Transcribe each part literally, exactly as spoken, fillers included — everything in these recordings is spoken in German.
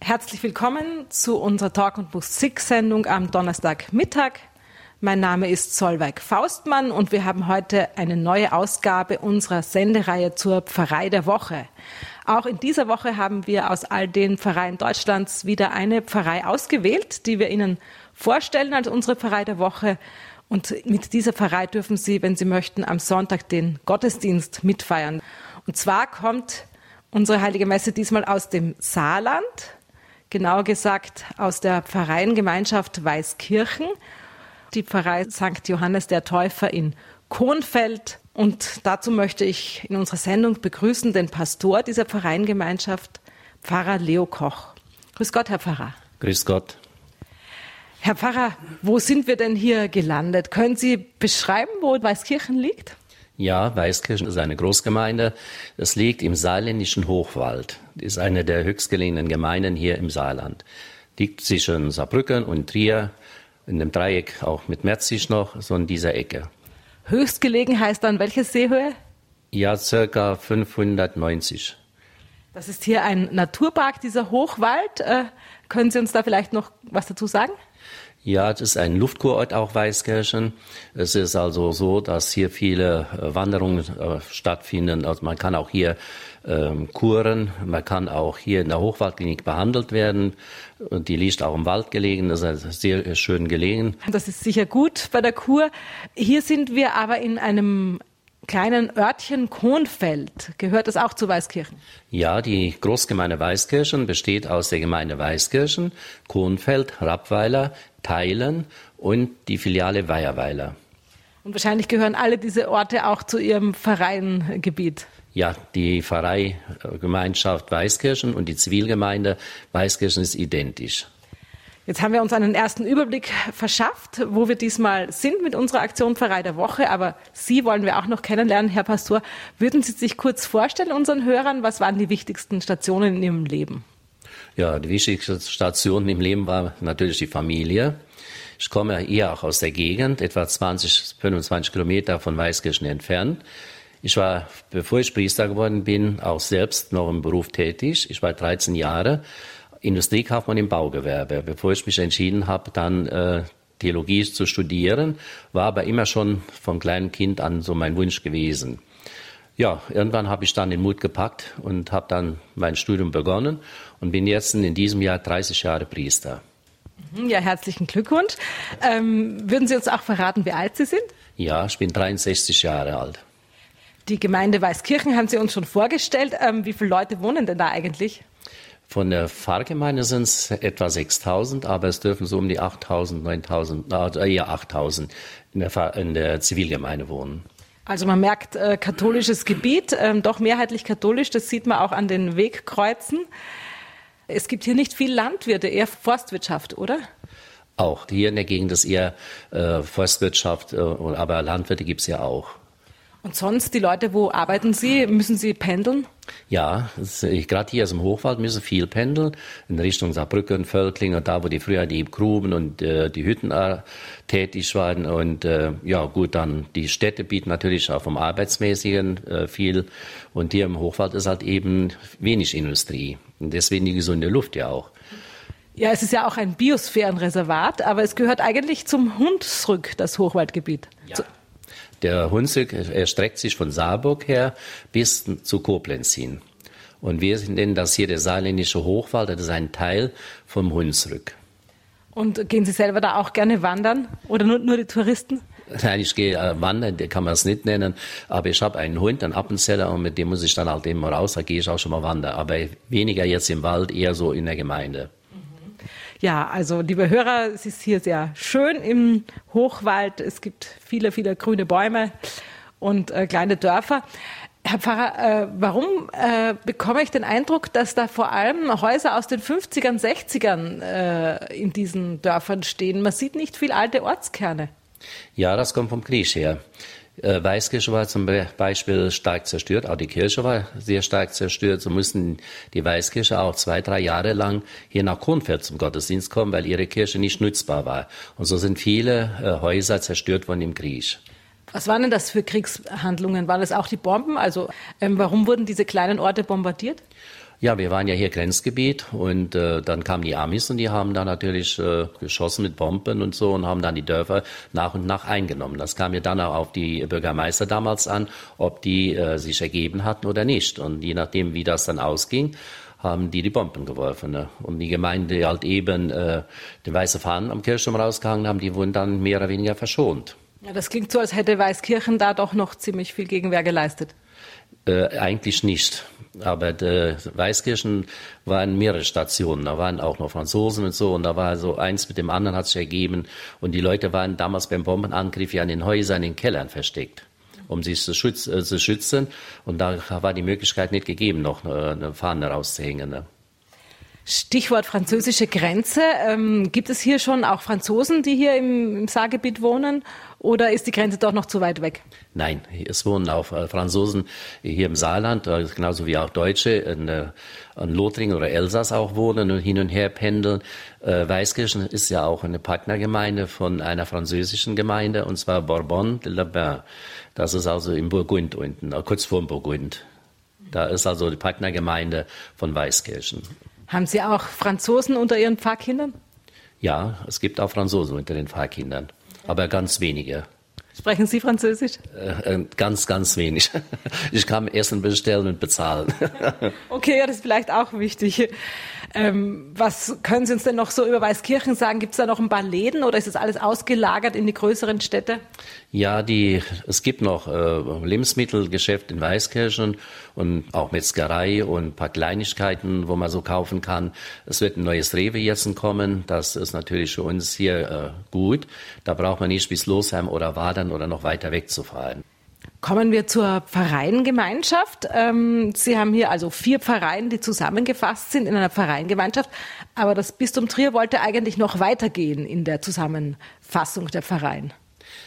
Herzlich willkommen zu unserer Talk- und Musik-Sendung am Donnerstagmittag. Mein Name ist Solveig Faustmann und wir haben heute eine neue Ausgabe unserer Sendereihe zur Pfarrei der Woche. Auch in dieser Woche haben wir aus all den Pfarreien Deutschlands wieder eine Pfarrei ausgewählt, die wir Ihnen vorstellen als unsere Pfarrei der Woche. Und mit dieser Pfarrei dürfen Sie, wenn Sie möchten, am Sonntag den Gottesdienst mitfeiern. Und zwar kommt unsere Heilige Messe diesmal aus dem Saarland, genauer gesagt aus der Pfarreiengemeinschaft Weißkirchen, die Pfarrei Sankt Johannes der Täufer in Kohnfeld. Und dazu möchte ich in unserer Sendung begrüßen den Pastor dieser Pfarreiengemeinschaft, Pfarrer Leo Koch. Grüß Gott, Herr Pfarrer. Grüß Gott. Herr Pfarrer, wo sind wir denn hier gelandet? Können Sie beschreiben, wo Weißkirchen liegt? Ja, Weißkirchen ist eine Großgemeinde. Das liegt im saarländischen Hochwald. Das ist eine der höchstgelegenen Gemeinden hier im Saarland. Liegt zwischen Saarbrücken und Trier, in dem Dreieck auch mit Merzig noch, so in dieser Ecke. Höchstgelegen heißt dann welche Seehöhe? Ja, circa fünfhundertneunzig. Das ist hier ein Naturpark, dieser Hochwald. Äh, können Sie uns da vielleicht noch was dazu sagen? Ja, das ist ein Luftkurort auch Weißkirchen. Es ist also so, dass hier viele äh, Wanderungen äh, stattfinden. Also man kann auch hier ähm, kuren, man kann auch hier in der Hochwaldklinik behandelt werden. Und die liegt auch im Wald gelegen, das ist sehr schön gelegen. Das ist sicher gut bei der Kur. Hier sind wir aber in einem kleinen Örtchen Kohnfeld. Gehört das auch zu Weißkirchen? Ja, die Großgemeinde Weißkirchen besteht aus der Gemeinde Weißkirchen, Kohnfeld, Rappweiler, Theilen und die Filiale Weierweiler. Und wahrscheinlich gehören alle diese Orte auch zu Ihrem Pfarreiengebiet. Ja, die Pfarreigemeinschaft Weißkirchen und die Zivilgemeinde Weißkirchen ist identisch. Jetzt haben wir uns einen ersten Überblick verschafft, wo wir diesmal sind mit unserer Aktion Pfarrei der Woche. Aber Sie wollen wir auch noch kennenlernen, Herr Pastor. Würden Sie sich kurz vorstellen, unseren Hörern, was waren die wichtigsten Stationen in Ihrem Leben? Ja, die wichtigste Station im Leben war natürlich die Familie. Ich komme eher auch aus der Gegend, etwa zwanzig, fünfundzwanzig Kilometer von Weißkirchen entfernt. Ich war, bevor ich Priester geworden bin, auch selbst noch im Beruf tätig. Ich war dreizehn Jahre Industriekaufmann im Baugewerbe. Bevor ich mich entschieden habe, dann äh, Theologie zu studieren, war aber immer schon von kleinem Kind an so mein Wunsch gewesen. Ja, irgendwann habe ich dann den Mut gepackt und habe dann mein Studium begonnen und bin jetzt in diesem Jahr dreißig Jahre Priester. Ja, herzlichen Glückwunsch. Ähm, würden Sie uns auch verraten, wie alt Sie sind? Ja, ich bin dreiundsechzig Jahre alt. Die Gemeinde Weißkirchen haben Sie uns schon vorgestellt. Ähm, wie viele Leute wohnen denn da eigentlich? Von der Pfarrgemeinde sind es etwa sechstausend, aber es dürfen so um die achttausend, neuntausend, äh, eher achttausend in der, Pfarr- in der Zivilgemeinde wohnen. Also man merkt, äh, katholisches Gebiet, ähm, doch mehrheitlich katholisch, das sieht man auch an den Wegkreuzen. Es gibt hier nicht viel Landwirte, eher Forstwirtschaft, oder? Auch hier in der Gegend ist eher äh, Forstwirtschaft, äh, aber Landwirte gibt es ja auch. Und sonst, die Leute, wo arbeiten Sie? Müssen Sie pendeln? Ja, gerade hier aus dem Hochwald müssen viel pendeln, in Richtung Saarbrücken, Völklingen, da wo die früher die Gruben und äh, die Hütten äh, tätig waren. Und äh, ja gut, dann die Städte bieten natürlich auch vom Arbeitsmäßigen äh, viel. Und hier im Hochwald ist halt eben wenig Industrie. Und deswegen die gesunde Luft ja auch. Ja, es ist ja auch ein Biosphärenreservat, aber es gehört eigentlich zum Hunsrück, das Hochwaldgebiet. Ja. Zu Der Hunsrück erstreckt sich von Saarburg her bis zu Koblenz hin. Und wir nennen das hier der saarländische Hochwald, das ist ein Teil vom Hunsrück. Und gehen Sie selber da auch gerne wandern oder nur, nur die Touristen? Nein, ich gehe äh, wandern, der kann man es nicht nennen, aber ich habe einen Hund, einen Appenzeller, und mit dem muss ich dann halt immer raus, da gehe ich auch schon mal wandern, aber weniger jetzt im Wald, eher so in der Gemeinde. Ja, also liebe Hörer, es ist hier sehr schön im Hochwald. Es gibt viele, viele grüne Bäume und äh, kleine Dörfer. Herr Pfarrer, äh, warum äh, bekomme ich den Eindruck, dass da vor allem Häuser aus den fünfzigern, sechzigern äh, in diesen Dörfern stehen? Man sieht nicht viel alte Ortskerne. Ja, das kommt vom Krieg her. Äh, Weißkirchen war zum Beispiel stark zerstört, auch die Kirche war sehr stark zerstört. So mussten die Weißkirche auch zwei, drei Jahre lang hier nach Kohnfeld zum Gottesdienst kommen, weil ihre Kirche nicht nutzbar war. Und so sind viele äh, Häuser zerstört worden im Krieg. Was waren denn das für Kriegshandlungen? Waren das auch die Bomben? Also ähm, warum wurden diese kleinen Orte bombardiert? Ja, wir waren ja hier Grenzgebiet und äh, dann kamen die Amis und die haben da natürlich äh, geschossen mit Bomben und so und haben dann die Dörfer nach und nach eingenommen. Das kam ja dann auch auf die Bürgermeister damals an, ob die äh, sich ergeben hatten oder nicht. Und je nachdem, wie das dann ausging, haben die die Bomben geworfen. Ne? Und die Gemeinde, die halt eben äh, den weißen Fahnen am Kirchturm rausgehangen haben, die wurden dann mehr oder weniger verschont. Ja, das klingt so, als hätte Weißkirchen da doch noch ziemlich viel Gegenwehr geleistet. Äh, eigentlich nicht. Aber äh, Weißkirchen waren mehrere Stationen. Da waren auch noch Franzosen und so. Und da war so eins mit dem anderen hat sich ergeben. Und die Leute waren damals beim Bombenangriff ja an den Häusern, in den Kellern versteckt, um sich zu, schütz, äh, zu schützen. Und da war die Möglichkeit nicht gegeben, noch eine, eine Fahne rauszuhängen. Ne? Stichwort französische Grenze. Ähm, gibt es hier schon auch Franzosen, die hier im, im Saargebiet wohnen? Oder ist die Grenze doch noch zu weit weg? Nein, es wohnen auch äh, Franzosen hier im Saarland, äh, genauso wie auch Deutsche in, äh, in Lothringen oder Elsass auch wohnen und hin und her pendeln. Äh, Weißkirchen ist ja auch eine Partnergemeinde von einer französischen Gemeinde, und zwar Bourbon-de-la-Bain. Das ist also im Burgund unten, äh, kurz vor dem Burgund. Da ist also die Partnergemeinde von Weißkirchen. Haben Sie auch Franzosen unter Ihren Pfarrkindern? Ja, es gibt auch Franzosen unter den Pfarrkindern, aber ganz wenige. Sprechen Sie Französisch? Äh, ganz, ganz wenig. Ich kann Essen bestellen und bezahlen. Okay, ja, das ist vielleicht auch wichtig. Ähm, was können Sie uns denn noch so über Weißkirchen sagen? Gibt es da noch ein paar Läden oder ist das alles ausgelagert in die größeren Städte? Ja, die, es gibt noch äh, Lebensmittelgeschäfte in Weißkirchen und auch Metzgerei und ein paar Kleinigkeiten, wo man so kaufen kann. Es wird ein neues Rewe jetzt kommen. Das ist natürlich für uns hier äh, gut. Da braucht man nicht bis Losheim oder Wadern oder noch weiter wegzufahren. Kommen wir zur Pfarreiengemeinschaft. Ähm, Sie haben hier also vier Pfarreien, die zusammengefasst sind in einer Pfarreiengemeinschaft. Aber das Bistum Trier wollte eigentlich noch weitergehen in der Zusammenfassung der Pfarreien.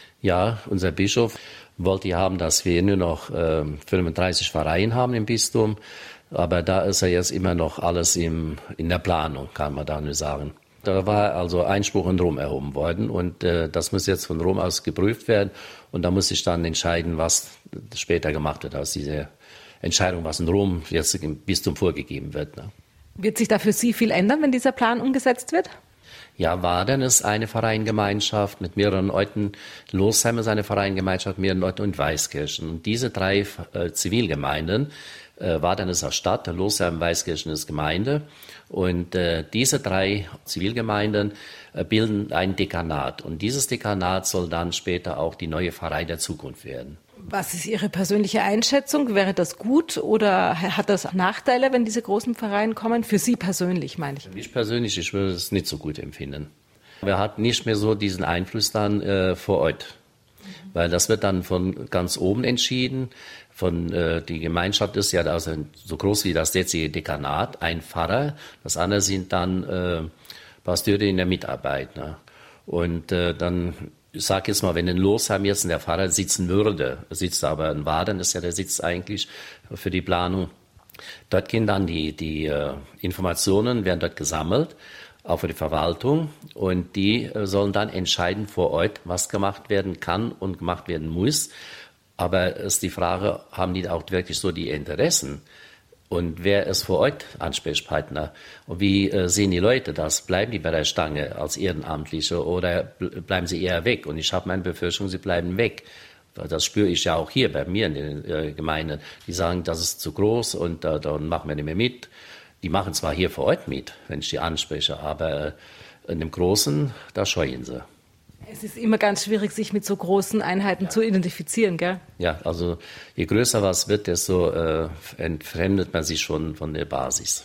Ja, unser Bischof wollte ja haben, dass wir nur noch äh, fünfunddreißig Pfarreien haben im Bistum. Aber da ist ja jetzt immer noch alles im, in der Planung, kann man da nur sagen. Da war also Einspruch in Rom erhoben worden und äh, das muss jetzt von Rom aus geprüft werden. Und da muss sich dann entscheiden, was später gemacht wird aus dieser Entscheidung, was in Rom jetzt im Bistum vorgegeben wird. Ne? Wird sich da für Sie viel ändern, wenn dieser Plan umgesetzt wird? Ja, Wadern ist eine Pfarreiengemeinschaft mit mehreren Orten. Losheim ist eine Pfarreiengemeinschaft mit mehreren Orten und Weißkirchen. Und diese drei äh, Zivilgemeinden, äh, Wadern ist auch Stadt, Losheim, Weißkirchen ist Gemeinde. Und äh, diese drei Zivilgemeinden äh, bilden ein Dekanat. Und dieses Dekanat soll dann später auch die neue Pfarrei der Zukunft werden. Was ist Ihre persönliche Einschätzung? Wäre das gut oder hat das Nachteile, wenn diese großen Pfarreien kommen? Für Sie persönlich, meine ich. Ich persönlich, ich würde es nicht so gut empfinden. Wir hatten nicht mehr so diesen Einfluss dann äh, vor Ort. Mhm. Weil das wird dann von ganz oben entschieden. Von, äh, die Gemeinschaft ist ja also so groß wie das jetzige Dekanat, ein Pfarrer. Das andere sind dann äh, Pasteure in der Mitarbeit. Ne? Und äh, dann, ich sage jetzt mal, wenn in Losheim jetzt in der Pfarrer sitzen würde, sitzt aber in Wadern, ist ja der Sitz eigentlich für die Planung. Dort gehen dann die, die äh, Informationen, werden dort gesammelt, auch für die Verwaltung. Und die äh, sollen dann entscheiden vor Ort, was gemacht werden kann und gemacht werden muss. Aber es ist die Frage, haben die auch wirklich so die Interessen? Und wer ist vor Ort Ansprechpartner? Und wie äh, sehen die Leute das? Bleiben die bei der Stange als Ehrenamtliche oder bleiben sie eher weg? Und ich habe meine Befürchtung, sie bleiben weg. Das spüre ich ja auch hier bei mir in den äh, Gemeinden. Die sagen, das ist zu groß und äh, dann machen wir nicht mehr mit. Die machen zwar hier vor Ort mit, wenn ich die anspreche, aber äh, in dem Großen, da scheuen sie. Es ist immer ganz schwierig, sich mit so großen Einheiten ja. zu identifizieren, gell? Ja, also je größer was wird, desto äh, entfremdet man sich schon von der Basis.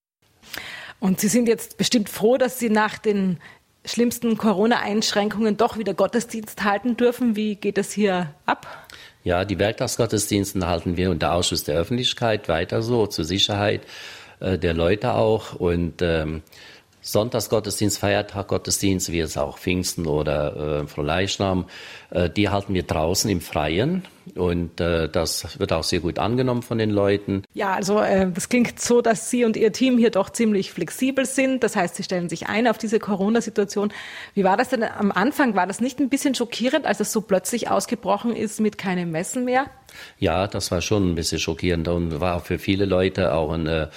Und Sie sind jetzt bestimmt froh, dass Sie nach den schlimmsten Corona-Einschränkungen doch wieder Gottesdienst halten dürfen. Wie geht es hier ab? Ja, die Werktagsgottesdienste halten wir unter Ausschuss der Öffentlichkeit weiter so, zur Sicherheit äh, der Leute auch. Und ähm, Sonntagsgottesdienst, Feiertaggottesdienst, wie es auch Pfingsten oder äh, Frohleichnam, äh, die halten wir draußen im Freien und äh, das wird auch sehr gut angenommen von den Leuten. Ja, also äh, das klingt so, dass Sie und Ihr Team hier doch ziemlich flexibel sind. Das heißt, Sie stellen sich ein auf diese Corona-Situation. Wie war das denn am Anfang? War das nicht ein bisschen schockierend, als es so plötzlich ausgebrochen ist mit keinem Messen mehr? Ja, das war schon ein bisschen schockierend und war für viele Leute auch ein äh,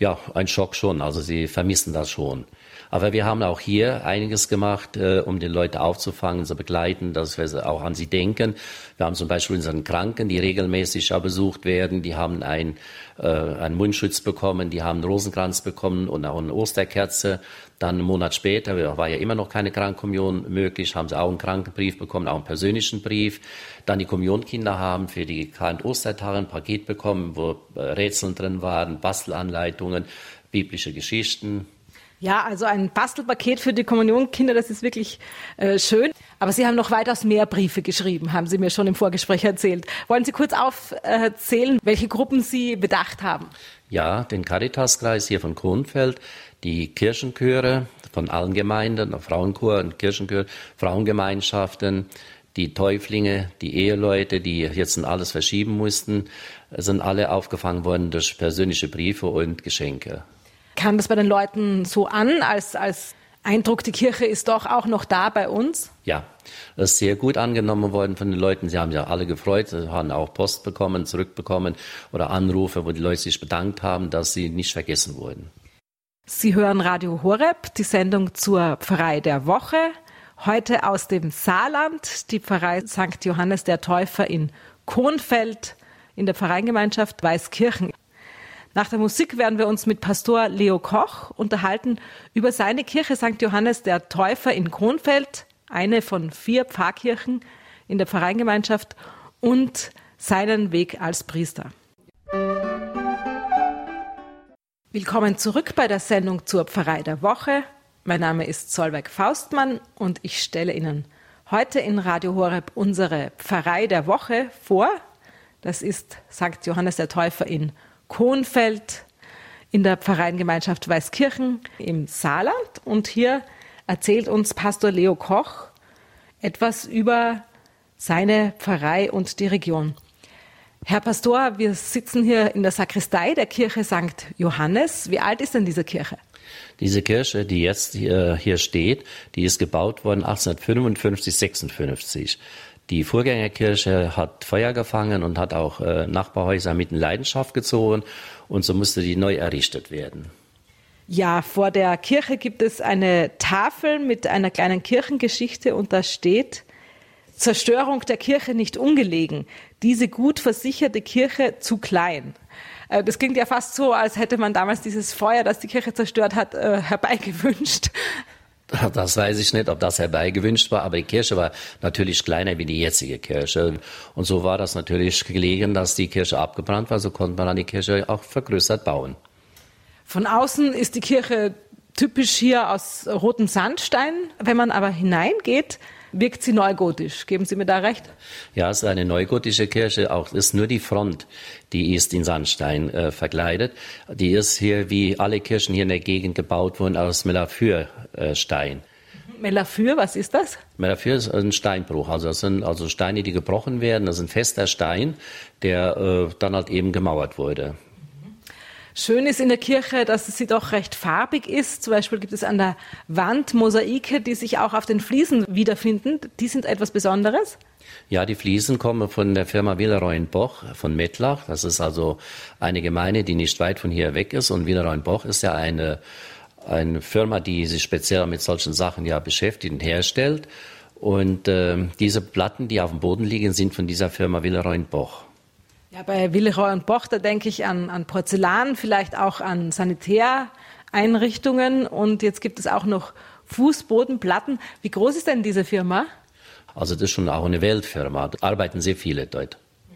Ja, ein Schock schon. Also sie vermissen das schon. Aber wir haben auch hier einiges gemacht, äh, um die Leute aufzufangen, zu begleiten, dass wir auch an sie denken. Wir haben zum Beispiel unseren Kranken, die regelmäßig ja besucht werden, die haben ein, äh, einen Mundschutz bekommen, die haben einen Rosenkranz bekommen und auch eine Osterkerze. Dann einen Monat später, war ja immer noch keine Krankenkommunion möglich, haben sie auch einen Krankenbrief bekommen, auch einen persönlichen Brief. Dann die Kommunionkinder haben für die Kar- und Ostertage ein Paket bekommen, wo äh, Rätseln drin waren, Bastelanleitungen, biblische Geschichten. Ja, also ein Bastelpaket für die Kommunionkinder, das ist wirklich äh, schön. Aber Sie haben noch weitaus mehr Briefe geschrieben, haben Sie mir schon im Vorgespräch erzählt. Wollen Sie kurz aufzählen, welche Gruppen Sie bedacht haben? Ja, den Caritas-Kreis hier von Kronfeld, die Kirchenchöre von allen Gemeinden, Frauenchor und Kirchenchor, Frauengemeinschaften, die Täuflinge, die Eheleute, die jetzt alles verschieben mussten, sind alle aufgefangen worden durch persönliche Briefe und Geschenke. Kam das bei den Leuten so an, als, als Eindruck, die Kirche ist doch auch noch da bei uns? Ja, das ist sehr gut angenommen worden von den Leuten. Sie haben sich ja alle gefreut, sie haben auch Post bekommen, zurückbekommen oder Anrufe, wo die Leute sich bedankt haben, dass sie nicht vergessen wurden. Sie hören Radio Horeb, die Sendung zur Pfarrei der Woche. Heute aus dem Saarland, die Pfarrei Sankt Johannes der Täufer in Kronfeld in der Pfarreiengemeinschaft Weißkirchen. Nach der Musik werden wir uns mit Pastor Leo Koch unterhalten über seine Kirche Sankt Johannes der Täufer in Kronfeld, eine von vier Pfarrkirchen in der Pfarreiengemeinschaft, und seinen Weg als Priester. Willkommen zurück bei der Sendung zur Pfarrei der Woche. Mein Name ist Solveig Faustmann und ich stelle Ihnen heute in Radio Horeb unsere Pfarrei der Woche vor. Das ist Sankt Johannes der Täufer in Kronfeld in der Pfarreiengemeinschaft Weißkirchen im Saarland. Und hier erzählt uns Pastor Leo Koch etwas über seine Pfarrei und die Region. Herr Pastor, wir sitzen hier in der Sakristei der Kirche Sankt Johannes. Wie alt ist denn diese Kirche? Diese Kirche, die jetzt hier, hier steht, die ist gebaut worden achtzehnhundertfünfundfünfzig, sechsundfünfzig. Die Vorgängerkirche hat Feuer gefangen und hat auch äh, Nachbarhäuser mit in Leidenschaft gezogen, und so musste die neu errichtet werden. Ja, vor der Kirche gibt es eine Tafel mit einer kleinen Kirchengeschichte und da steht: Zerstörung der Kirche nicht ungelegen, diese gut versicherte Kirche zu klein. Äh, das klingt ja fast so, als hätte man damals dieses Feuer, das die Kirche zerstört hat, äh, herbeigewünscht. Das weiß ich nicht, ob das herbeigewünscht war, aber die Kirche war natürlich kleiner wie die jetzige Kirche. Und so war das natürlich gelegen, dass die Kirche abgebrannt war, so konnte man dann die Kirche auch vergrößert bauen. Von außen ist die Kirche typisch hier aus rotem Sandstein. Wenn man aber hineingeht, wirkt sie neugotisch. Geben Sie mir da recht? Ja, es ist eine neugotische Kirche. Auch ist nur die Front, die ist in Sandstein äh, verkleidet. Die ist hier, wie alle Kirchen hier in der Gegend, gebaut worden aus Melafürstein. Melafür, was ist das? Melafür ist ein Steinbruch. Also das sind also Steine, die gebrochen werden. Das ist ein fester Stein, der äh, dann halt eben gemauert wurde. Schön ist in der Kirche, dass sie doch recht farbig ist. Zum Beispiel gibt es an der Wand Mosaike, die sich auch auf den Fliesen wiederfinden. Die sind etwas Besonderes? Ja, die Fliesen kommen von der Firma Willeroy und Boch von Mettlach. Das ist also eine Gemeinde, die nicht weit von hier weg ist. Und Willeroy und Boch ist ja eine, eine Firma, die sich speziell mit solchen Sachen ja beschäftigt und herstellt. Und äh, diese Platten, die auf dem Boden liegen, sind von dieser Firma Willeroy und Boch. Ja, bei Willeroy und Boch, da denke ich an, an Porzellan, vielleicht auch an Sanitäreinrichtungen, und jetzt gibt es auch noch Fußbodenplatten. Wie groß ist denn diese Firma? Also das ist schon auch eine Weltfirma, da arbeiten sehr viele dort.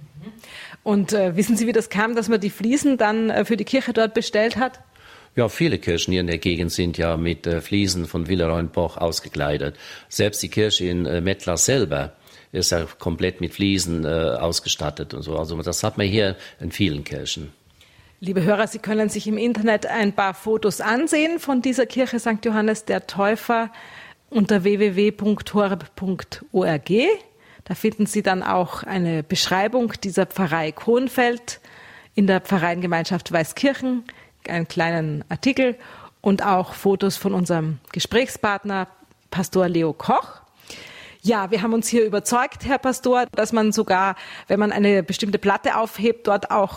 Und äh, wissen Sie, wie das kam, dass man die Fliesen dann äh, für die Kirche dort bestellt hat? Ja, viele Kirchen hier in der Gegend sind ja mit äh, Fliesen von Willeroy und Boch ausgekleidet. Selbst die Kirche in äh, Mettlach selber ist ja komplett mit Fliesen äh, ausgestattet und so. Also das hat man hier in vielen Kirchen. Liebe Hörer, Sie können sich im Internet ein paar Fotos ansehen von dieser Kirche Sankt Johannes der Täufer unter w w w punkt horeb punkt org. Da finden Sie dann auch eine Beschreibung dieser Pfarrei Kronfeld in der Pfarreiengemeinschaft Weißkirchen, einen kleinen Artikel und auch Fotos von unserem Gesprächspartner Pastor Leo Koch. Ja, wir haben uns hier überzeugt, Herr Pastor, dass man sogar, wenn man eine bestimmte Platte aufhebt, dort auch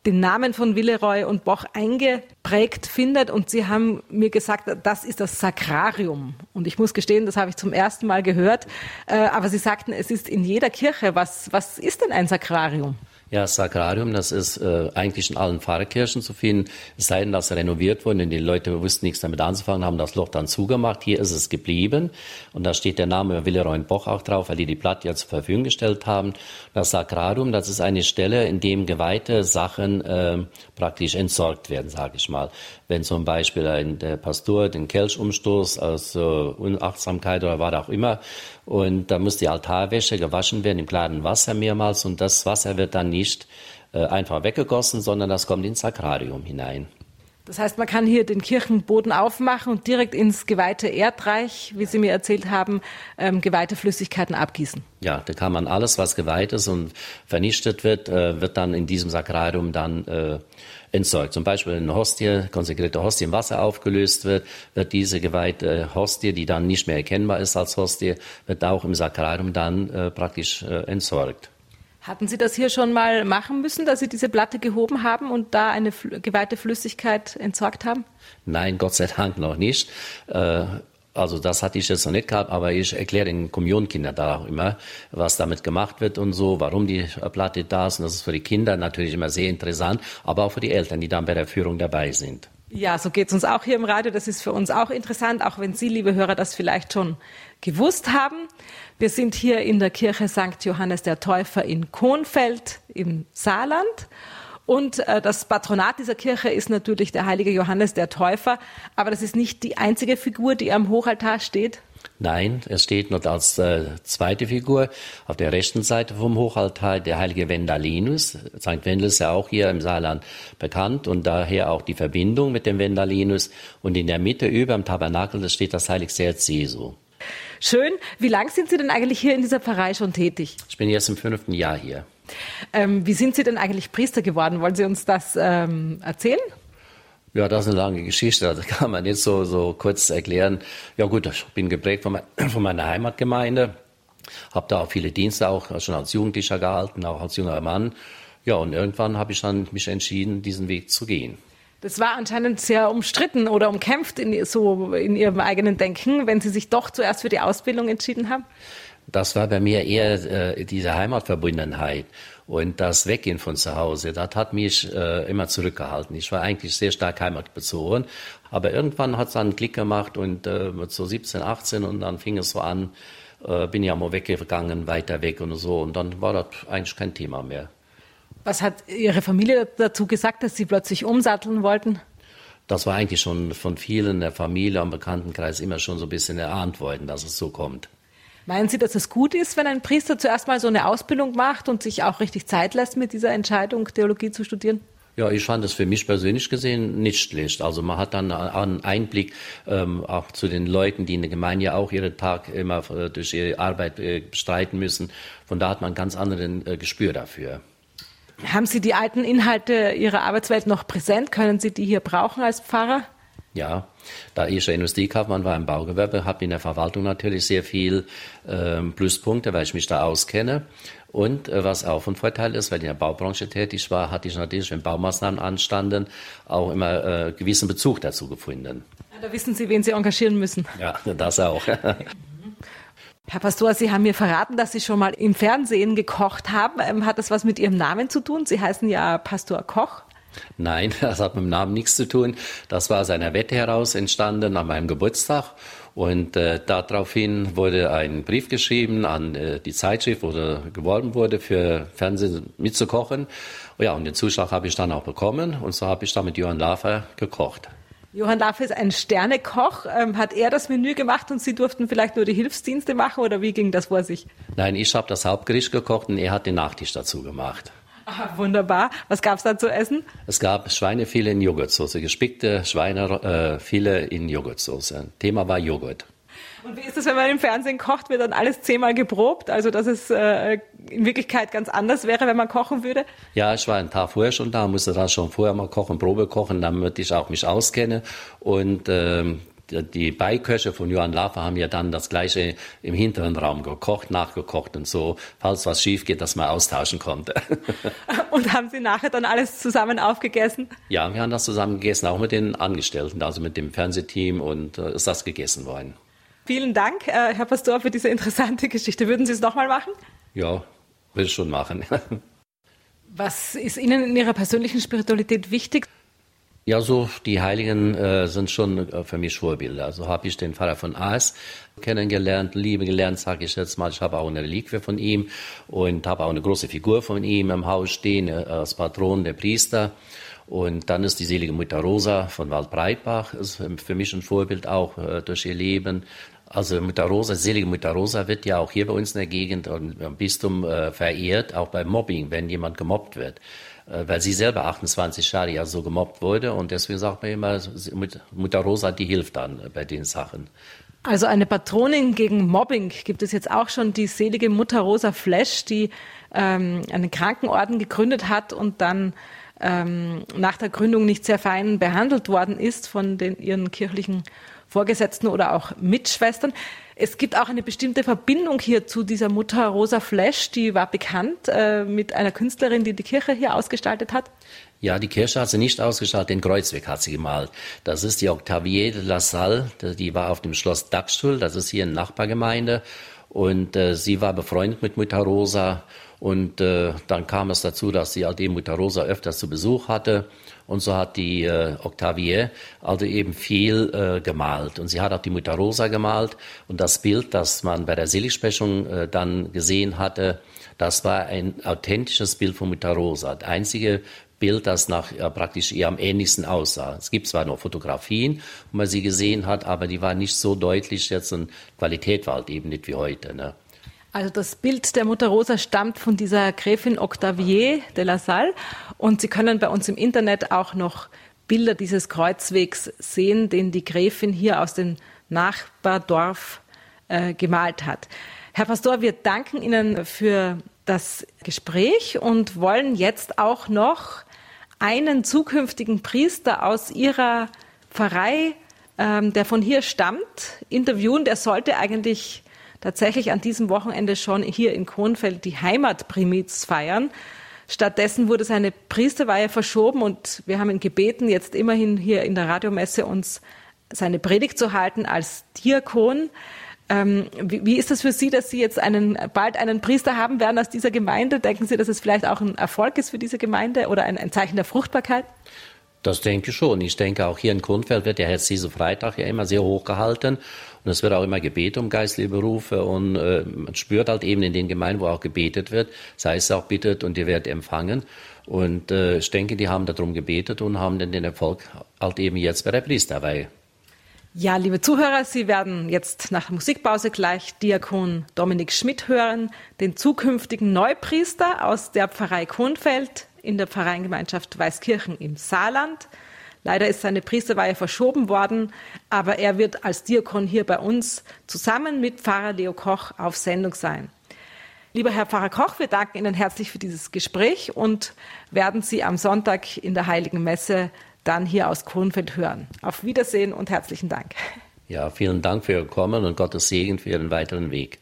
den Namen von Villeroy und Boch eingeprägt findet. Und Sie haben mir gesagt, das ist das Sakrarium. Und ich muss gestehen, das habe ich zum ersten Mal gehört. Aber Sie sagten, es ist in jeder Kirche. Was, was ist denn ein Sakrarium? Ja, das Sakrarium, das ist äh, eigentlich in allen Pfarrkirchen zu finden, es sei denn, dass er renoviert wurde und die Leute wussten nichts damit anzufangen, haben das Loch dann zugemacht. Hier ist es geblieben und da steht der Name Villeroy und Boch auch drauf, weil die die Platte ja zur Verfügung gestellt haben. Das Sakrarium, das ist eine Stelle, in dem geweihte Sachen äh, praktisch entsorgt werden, sage ich mal. Wenn zum Beispiel ein, der Pastor den Kelch umstoßt aus äh, Unachtsamkeit oder was auch immer, und da muss die Altarwäsche gewaschen werden im klaren Wasser mehrmals und das Wasser wird dann nicht äh, einfach weggegossen, sondern das kommt ins Sakrarium hinein. Das heißt, man kann hier den Kirchenboden aufmachen und direkt ins geweihte Erdreich, wie Sie mir erzählt haben, ähm, geweihte Flüssigkeiten abgießen. Ja, da kann man alles, was geweiht ist und vernichtet wird, äh, wird dann in diesem Sakrarium dann äh, entsorgt. Zum Beispiel eine Hostie, konsekrierte Hostie im Wasser aufgelöst wird, wird diese geweihte Hostie, die dann nicht mehr erkennbar ist als Hostie, wird auch im Sakrarium dann äh, praktisch äh, entsorgt. Hatten Sie das hier schon mal machen müssen, dass Sie diese Platte gehoben haben und da eine geweihte Flüssigkeit entsorgt haben? Nein, Gott sei Dank noch nicht. Äh, Also das hatte ich jetzt noch nicht gehabt, aber ich erkläre den Kommunionkindern da auch immer, was damit gemacht wird und so, warum die Platte da ist. Und das ist für die Kinder natürlich immer sehr interessant, aber auch für die Eltern, die dann bei der Führung dabei sind. Ja, so geht es uns auch hier im Radio. Das ist für uns auch interessant, auch wenn Sie, liebe Hörer, das vielleicht schon gewusst haben. Wir sind hier in der Kirche Sankt Johannes der Täufer in Konfeld im Saarland. Und äh, das Patronat dieser Kirche ist natürlich der heilige Johannes der Täufer. Aber das ist nicht die einzige Figur, die am Hochaltar steht. Nein, es steht noch als äh, zweite Figur auf der rechten Seite vom Hochaltar der heilige Wendalinus. Sankt Wendel ist ja auch hier im Saarland bekannt und daher auch die Verbindung mit dem Wendalinus. Und in der Mitte über dem Tabernakel, da steht das heiligste Herz Jesu. Schön. Wie lang sind Sie denn eigentlich hier in dieser Pfarrei schon tätig? Ich bin jetzt im fünften Jahr hier. Ähm, wie sind Sie denn eigentlich Priester geworden? Wollen Sie uns das ähm, erzählen? Ja, das ist eine lange Geschichte, das kann man nicht so, so kurz erklären. Ja gut, ich bin geprägt von, mein, von meiner Heimatgemeinde, habe da auch viele Dienste auch schon als Jugendlicher gehalten, auch als junger Mann. Ja, und irgendwann habe ich dann mich entschieden, diesen Weg zu gehen. Das war anscheinend sehr umstritten oder umkämpft in, so in Ihrem eigenen Denken, wenn Sie sich doch zuerst für die Ausbildung entschieden haben? Das war bei mir eher äh, diese Heimatverbundenheit und das Weggehen von zu Hause. Das hat mich äh, immer zurückgehalten. Ich war eigentlich sehr stark heimatbezogen, aber irgendwann hat es dann einen Klick gemacht und äh, mit so siebzehn, achtzehn und dann fing es so an, äh, bin ja mal weggegangen, weiter weg und so und dann war das eigentlich kein Thema mehr. Was hat Ihre Familie dazu gesagt, dass Sie plötzlich umsatteln wollten? Das war eigentlich schon von vielen der Familie und Bekanntenkreis immer schon so ein bisschen erahnt worden, dass es so kommt. Meinen Sie, dass es gut ist, wenn ein Priester zuerst mal so eine Ausbildung macht und sich auch richtig Zeit lässt mit dieser Entscheidung, Theologie zu studieren? Ja, ich fand es für mich persönlich gesehen nicht schlecht. Also man hat dann einen Einblick ähm, auch zu den Leuten, die in der Gemeinde ja auch ihren Tag immer durch ihre Arbeit äh, bestreiten müssen. Von da hat man ein ganz anderes äh, Gespür dafür. Haben Sie die alten Inhalte Ihrer Arbeitswelt noch präsent? Können Sie die hier brauchen als Pfarrer? Ja, da ich ja Industriekaufmann war im Baugewerbe, habe in der Verwaltung natürlich sehr viel ähm, Pluspunkte, weil ich mich da auskenne. Und äh, was auch von Vorteil ist, weil ich in der Baubranche tätig war, hatte ich natürlich, wenn Baumaßnahmen anstanden, auch immer äh, gewissen Bezug dazu gefunden. Ja, da wissen Sie, wen Sie engagieren müssen. Ja, das auch. Herr Pastor, Sie haben mir verraten, dass Sie schon mal im Fernsehen gekocht haben. Ähm, hat das was mit Ihrem Namen zu tun? Sie heißen ja Pastor Koch. Nein, das hat mit dem Namen nichts zu tun. Das war aus einer Wette heraus entstanden an meinem Geburtstag. Und äh, daraufhin wurde ein Brief geschrieben an äh, die Zeitschrift, wo geworben wurde, für Fernsehen mitzukochen. Ja, und den Zuschlag habe ich dann auch bekommen. Und so habe ich dann mit Johann Lafer gekocht. Johann Lafer ist ein Sternekoch. Ähm, hat er das Menü gemacht und Sie durften vielleicht nur die Hilfsdienste machen oder wie ging das vor sich? Nein, ich habe das Hauptgericht gekocht und er hat den Nachtisch dazu gemacht. Ah, wunderbar. Was gab es da zu essen? Es gab Schweinefilet in Joghurtsoße, gespickte Schweinefilet in Joghurtsoße. Thema war Joghurt. Und wie ist es, wenn man im Fernsehen kocht, wird dann alles zehnmal geprobt? Also dass es äh, in Wirklichkeit ganz anders wäre, wenn man kochen würde? Ja, ich war einen Tag vorher schon da, musste da schon vorher mal kochen, Probe kochen, damit ich auch mich auskenne. Und ähm, die Beiköche von Johann Laffer haben ja dann das Gleiche im hinteren Raum gekocht, nachgekocht und so, falls was schief geht, dass man austauschen konnte. Und haben Sie nachher dann alles zusammen aufgegessen? Ja, wir haben das zusammen gegessen, auch mit den Angestellten, also mit dem Fernsehteam, und äh, ist das gegessen worden. Vielen Dank, äh, Herr Pastor, für diese interessante Geschichte. Würden Sie es nochmal machen? Ja, will ich schon machen. Was ist Ihnen in Ihrer persönlichen Spiritualität wichtig? Ja, so die Heiligen äh, sind schon äh, für mich Vorbilder. Also habe ich den Pfarrer von Aas kennengelernt, lieben gelernt, sage ich jetzt mal. Ich habe auch eine Reliquie von ihm und habe auch eine große Figur von ihm im Haus stehen, äh, als Patron der Priester. Und dann ist die selige Mutter Rosa von Waldbreitbach, ist für mich ein Vorbild auch äh, durch ihr Leben. Also Mutter Rosa, selige Mutter Rosa wird ja auch hier bei uns in der Gegend und im Bistum äh, verehrt, auch beim Mobbing, wenn jemand gemobbt wird. Weil sie selber achtundzwanzig Jahre ja so gemobbt wurde, und deswegen sagt man immer, Mutter Rosa, die hilft dann bei den Sachen. Also eine Patronin gegen Mobbing gibt es jetzt auch schon, die selige Mutter Rosa Flesch, die ähm, einen Krankenorden gegründet hat und dann ähm, nach der Gründung nicht sehr fein behandelt worden ist von den ihren kirchlichen Vorgesetzten oder auch Mitschwestern. Es gibt auch eine bestimmte Verbindung hier zu dieser Mutter Rosa Flesch, die war bekannt äh, mit einer Künstlerin, die die Kirche hier ausgestaltet hat. Ja, die Kirche hat sie nicht ausgestaltet, den Kreuzweg hat sie gemalt. Das ist die Octavie de la Salle, die war auf dem Schloss Dachstuhl, das ist hier eine Nachbargemeinde, und äh, sie war befreundet mit Mutter Rosa, und äh, dann kam es dazu, dass sie die Mutter Rosa öfters zu Besuch hatte. Und so hat die äh, Octavie also eben viel äh, gemalt. Und sie hat auch die Mutter Rosa gemalt. Und das Bild, das man bei der Seligsprechung äh, dann gesehen hatte, das war ein authentisches Bild von Mutter Rosa. Das einzige Bild, das nach ja, praktisch ihr am ähnlichsten aussah. Es gibt zwar noch Fotografien, wo man sie gesehen hat, aber die waren nicht so deutlich jetzt, und Qualität war halt eben nicht wie heute, ne? Also das Bild der Mutter Rosa stammt von dieser Gräfin Octavie de la Salle, und Sie können bei uns im Internet auch noch Bilder dieses Kreuzwegs sehen, den die Gräfin hier aus dem Nachbardorf äh, gemalt hat. Herr Pastor, wir danken Ihnen für das Gespräch und wollen jetzt auch noch einen zukünftigen Priester aus Ihrer Pfarrei, ähm, der von hier stammt, interviewen. Der sollte eigentlich tatsächlich an diesem Wochenende schon hier in Kronfeld die Heimatprimiz feiern. Stattdessen wurde seine Priesterweihe verschoben, und wir haben ihn gebeten, jetzt immerhin hier in der Radiomesse uns seine Predigt zu halten als Diakon. Ähm, wie, wie ist das für Sie, dass Sie jetzt einen, bald einen Priester haben werden aus dieser Gemeinde? Denken Sie, dass es vielleicht auch ein Erfolg ist für diese Gemeinde oder ein, ein Zeichen der Fruchtbarkeit? Das denke ich schon. Ich denke, auch hier in Kronfeld wird der Herz Jesu Freitag ja immer sehr hoch gehalten. Und es wird auch immer gebetet um geistliche Berufe. Und äh, man spürt halt eben in den Gemeinden, wo auch gebetet wird, sei es auch bittet und ihr werdet empfangen. Und äh, ich denke, die haben darum gebetet und haben dann den Erfolg halt eben jetzt bei der Priesterweihe. Ja, liebe Zuhörer, Sie werden jetzt nach der Musikpause gleich Diakon Dominik Schmidt hören, den zukünftigen Neupriester aus der Pfarrei Kronfeld in der Pfarreiengemeinschaft Weißkirchen im Saarland. Leider ist seine Priesterweihe verschoben worden, aber er wird als Diakon hier bei uns zusammen mit Pfarrer Leo Koch auf Sendung sein. Lieber Herr Pfarrer Koch, wir danken Ihnen herzlich für dieses Gespräch und werden Sie am Sonntag in der Heiligen Messe dann hier aus Kronfeld hören. Auf Wiedersehen und herzlichen Dank. Ja, vielen Dank für Ihr Kommen und Gottes Segen für Ihren weiteren Weg.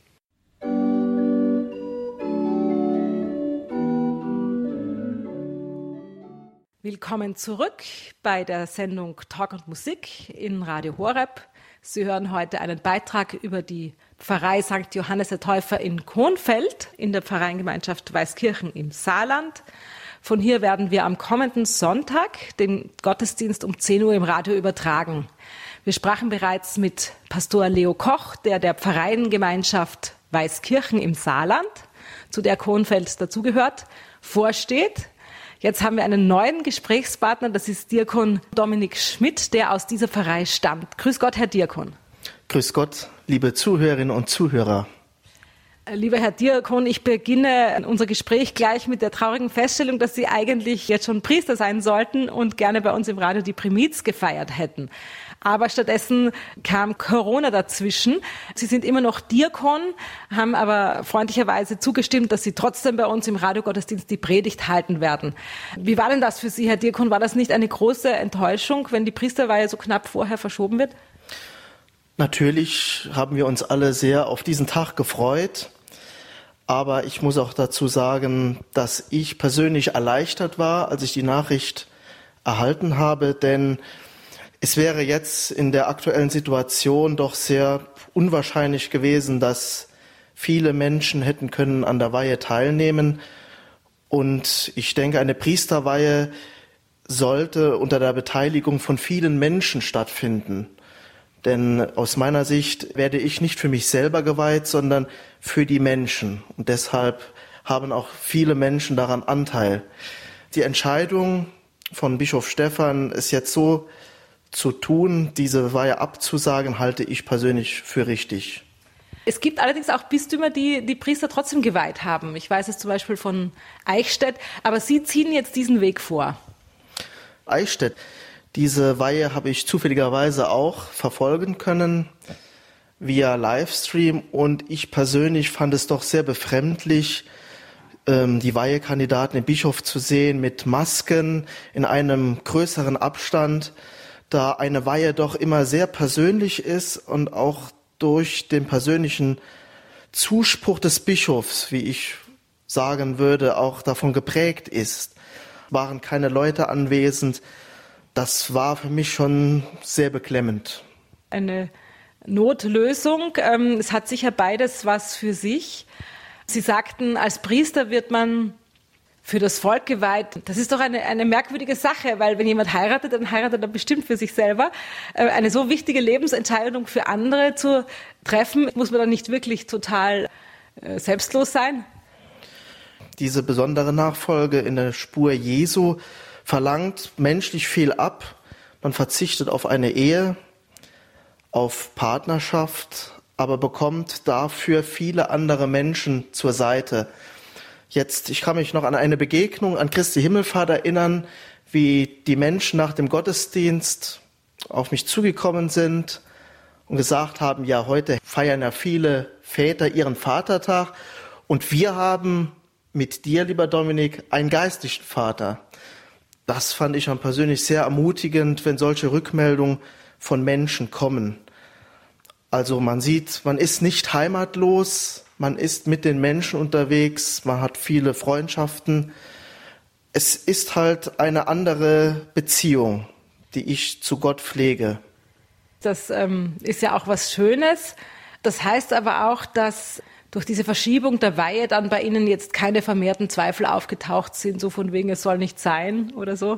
Willkommen zurück bei der Sendung Talk und Musik in Radio Horeb. Sie hören heute einen Beitrag über die Pfarrei Sankt Johannes der Täufer in Kronfeld in der Pfarreiengemeinschaft Weißkirchen im Saarland. Von hier werden wir am kommenden Sonntag den Gottesdienst um zehn Uhr im Radio übertragen. Wir sprachen bereits mit Pastor Leo Koch, der der Pfarreiengemeinschaft Weißkirchen im Saarland, zu der Kronfeld dazugehört, vorsteht. Jetzt haben wir einen neuen Gesprächspartner, das ist Diakon Dominik Schmidt, der aus dieser Pfarrei stammt. Grüß Gott, Herr Diakon. Grüß Gott, liebe Zuhörerinnen und Zuhörer. Lieber Herr Diakon, ich beginne unser Gespräch gleich mit der traurigen Feststellung, dass Sie eigentlich jetzt schon Priester sein sollten und gerne bei uns im Radio die Primiz gefeiert hätten. Aber stattdessen kam Corona dazwischen. Sie sind immer noch Diakon, haben aber freundlicherweise zugestimmt, dass Sie trotzdem bei uns im Radiogottesdienst die Predigt halten werden. Wie war denn das für Sie, Herr Diakon? War das nicht eine große Enttäuschung, wenn die Priesterweihe so knapp vorher verschoben wird? Natürlich haben wir uns alle sehr auf diesen Tag gefreut, aber ich muss auch dazu sagen, dass ich persönlich erleichtert war, als ich die Nachricht erhalten habe, denn es wäre jetzt in der aktuellen Situation doch sehr unwahrscheinlich gewesen, dass viele Menschen hätten können an der Weihe teilnehmen. Und ich denke, eine Priesterweihe sollte unter der Beteiligung von vielen Menschen stattfinden. Denn aus meiner Sicht werde ich nicht für mich selber geweiht, sondern für die Menschen. Und deshalb haben auch viele Menschen daran Anteil. Die Entscheidung von Bischof Stephan, es jetzt so zu tun, diese Weihe abzusagen, halte ich persönlich für richtig. Es gibt allerdings auch Bistümer, die die Priester trotzdem geweiht haben. Ich weiß es zum Beispiel von Eichstätt, aber Sie ziehen jetzt diesen Weg vor. Eichstätt, diese Weihe habe ich zufälligerweise auch verfolgen können via Livestream und ich persönlich fand es doch sehr befremdlich, die Weihekandidaten im Bischof zu sehen mit Masken in einem größeren Abstand, da eine Weihe doch immer sehr persönlich ist und auch durch den persönlichen Zuspruch des Bischofs, wie ich sagen würde, auch davon geprägt ist. Waren keine Leute anwesend. Das war für mich schon sehr beklemmend. Eine Notlösung. Es hat sicher beides was für sich. Sie sagten, als Priester wird man für das Volk geweiht. Das ist doch eine, eine merkwürdige Sache, weil wenn jemand heiratet, dann heiratet er bestimmt für sich selber. Eine so wichtige Lebensentscheidung für andere zu treffen, muss man dann nicht wirklich total äh, selbstlos sein? Diese besondere Nachfolge in der Spur Jesu verlangt menschlich viel ab. Man verzichtet auf eine Ehe, auf Partnerschaft, aber bekommt dafür viele andere Menschen zur Seite. Jetzt, ich kann mich noch an eine Begegnung an Christi Himmelfahrt erinnern, wie die Menschen nach dem Gottesdienst auf mich zugekommen sind und gesagt haben, ja, heute feiern ja viele Väter ihren Vatertag und wir haben mit dir, lieber Dominik, einen geistlichen Vater. Das fand ich dann persönlich sehr ermutigend, wenn solche Rückmeldungen von Menschen kommen. Also man sieht, man ist nicht heimatlos, man ist mit den Menschen unterwegs, man hat viele Freundschaften. Es ist halt eine andere Beziehung, die ich zu Gott pflege. Das ähm, ist ja auch was Schönes. Das heißt aber auch, dass durch diese Verschiebung der Weihe dann bei Ihnen jetzt keine vermehrten Zweifel aufgetaucht sind, so von wegen, es soll nicht sein oder so?